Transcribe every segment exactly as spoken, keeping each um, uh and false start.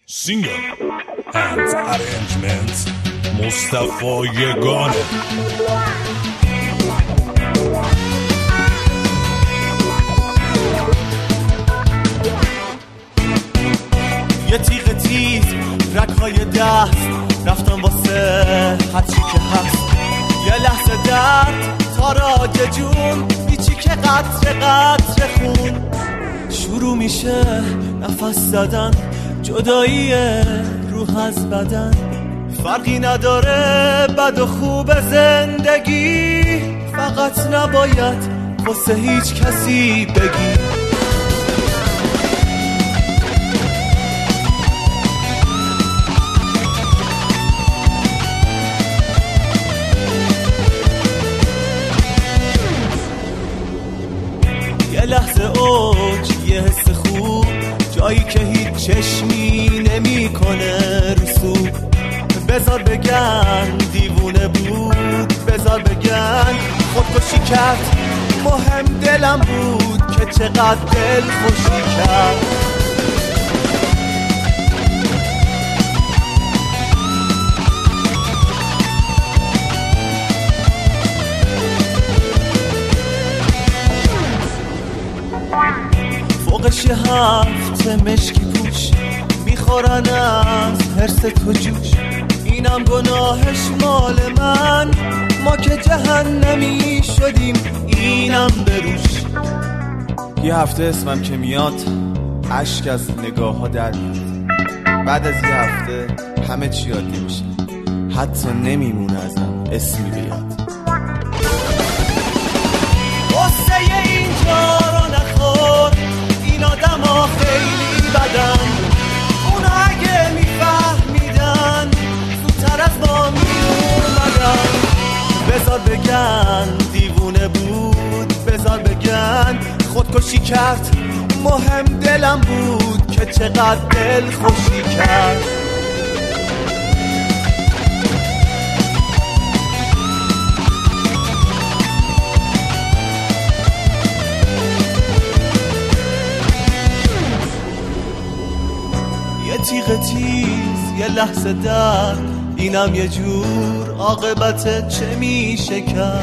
Singer and arrangements مصطفی یگانه. یه تیغ تیز رگ‌های دست رفتم واسه هرچی که هست، یه لحظه درد تاراج جون بیچی که قطره قطره خون شروع میشه نفس زدن، جدایی روح از بدن، فرقی نداره بد و خوب زندگی، فقط نباید واسه هیچ کسی بگی. یه لحظه اوج، یه حس خوب، جایی که هیچ چشمی نمی کنه رسوب. بذار بگن دیوونه بود، بذار بگن خودکشی کرد، مهم دلم بود که چقدر دل خوشی کرد. فوقش یه هفته مشکی پوش میخورن از حرس تو جوش، اینم گناهش مال من، ما که جهنمی شدیم اینم بروش. یه هفته اسمم که میاد اشک از نگاه ها در میاد، بعد از یه هفته همه چی عادی میشه، حتی نمیمونه ازم اسمی بیاد. قصه اینجا رو نخور، این آدم ها خیلی بدن، اونا اگه میفهمیدن زودتر از ما میومدن. بذار بگن دیوونه بود، بذار بگن خودکشی کرد، مهم دلم بود که چقدر دل خوشی کرد. یه تیغ تیز، یه لحظه درد، اینم یه جور عاقبت چه میشه کرد.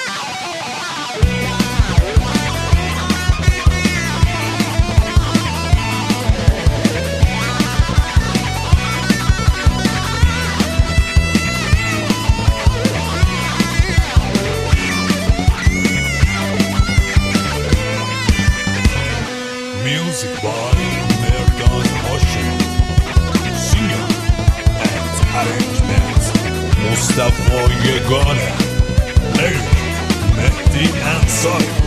Music by Merdan Hashim. Singer and arrangements مصطفی یگانه. Mehdi Ansari.